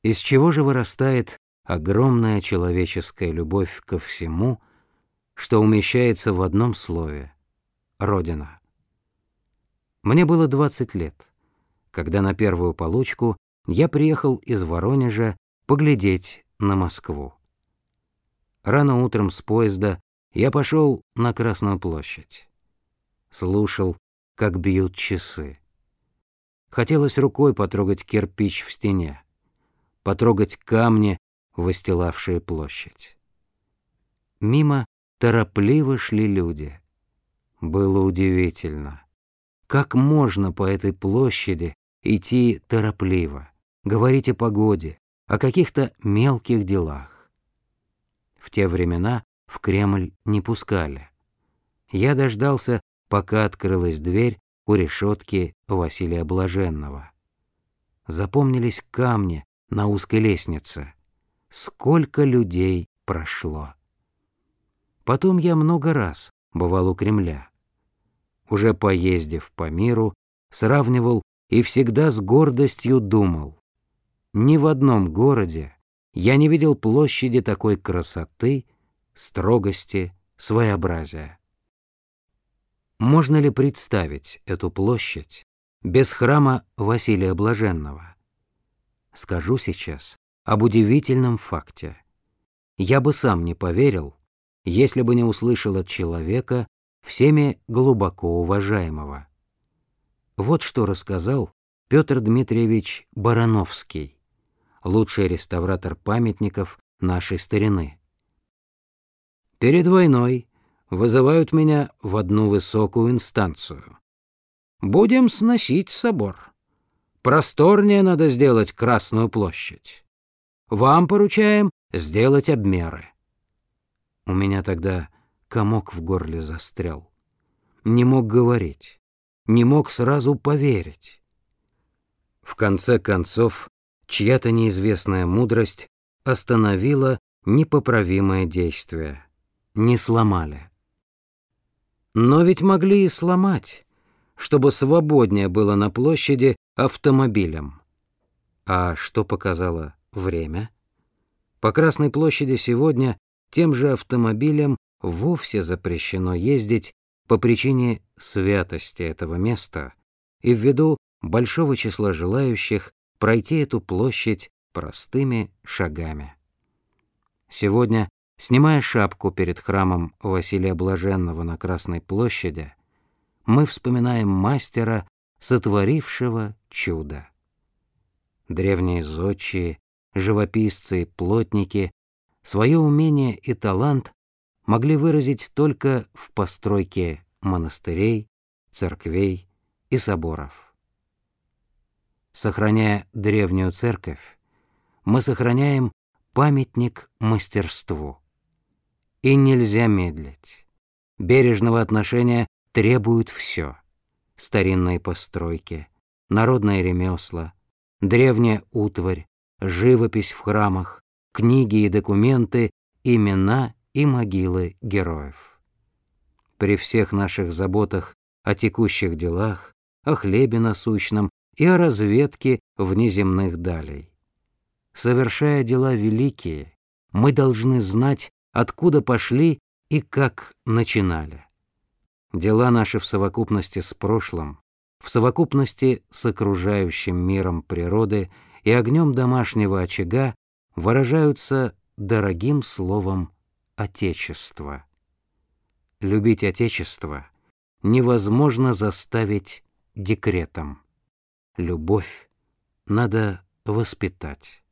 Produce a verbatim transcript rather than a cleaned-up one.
Из чего же вырастает огромная человеческая любовь ко всему, что умещается в одном слове — Родина. Мне было двадцать лет, когда на первую получку я приехал из Воронежа поглядеть на Москву. Рано утром с поезда я пошел на Красную площадь. Слушал, как бьют часы. Хотелось рукой потрогать кирпич в стене, потрогать камни, выстилавшие площадь. Мимо торопливо шли люди. Было удивительно, как можно по этой площади идти торопливо, говорить о погоде, о каких-то мелких делах. В те времена в Кремль не пускали. Я дождался, пока открылась дверь у решетки Василия Блаженного. Запомнились камни на узкой лестнице. Сколько людей прошло. Потом я много раз бывал у Кремля. Уже поездив по миру, сравнивал и всегда с гордостью думал: ни в одном городе я не видел площади такой красоты, строгости, своеобразия. Можно ли представить эту площадь без храма Василия Блаженного? Скажу сейчас об удивительном факте. Я бы сам не поверил, если бы не услышал от человека, всеми глубоко уважаемого. Вот что рассказал Петр Дмитриевич Барановский, лучший реставратор памятников нашей старины. «Перед войной вызывают меня в одну высокую инстанцию. Будем сносить собор. Просторнее надо сделать Красную площадь. Вам поручаем сделать обмеры». У меня тогда комок в горле застрял. Не мог говорить, не мог сразу поверить. В конце концов, чья-то неизвестная мудрость остановила непоправимое действие. Не сломали. Но ведь могли и сломать, чтобы свободнее было на площади автомобилям. А что показало время? По Красной площади сегодня тем же автомобилям вовсе запрещено ездить по причине святости этого места и ввиду большого числа желающих пройти эту площадь простыми шагами. Сегодня, снимая шапку перед храмом Василия Блаженного на Красной площади, мы вспоминаем мастера, сотворившего чудо. Древние зодчие, живописцы и плотники свое умение и талант могли выразить только в постройке монастырей, церквей и соборов. Сохраняя древнюю церковь, мы сохраняем памятник мастерству. И нельзя медлить. Бережного отношения требует все: старинные постройки, народные ремесла, древняя утварь, живопись в храмах, книги и документы, имена и могилы героев. При всех наших заботах о текущих делах, о хлебе насущном и о разведке внеземных далей. Совершая дела великие, мы должны знать, откуда пошли и как начинали. Дела наши в совокупности с прошлым, в совокупности с окружающим миром природы и огнем домашнего очага выражаются дорогим словом «отечество». Любить Отечество невозможно заставить декретом. Любовь надо воспитать.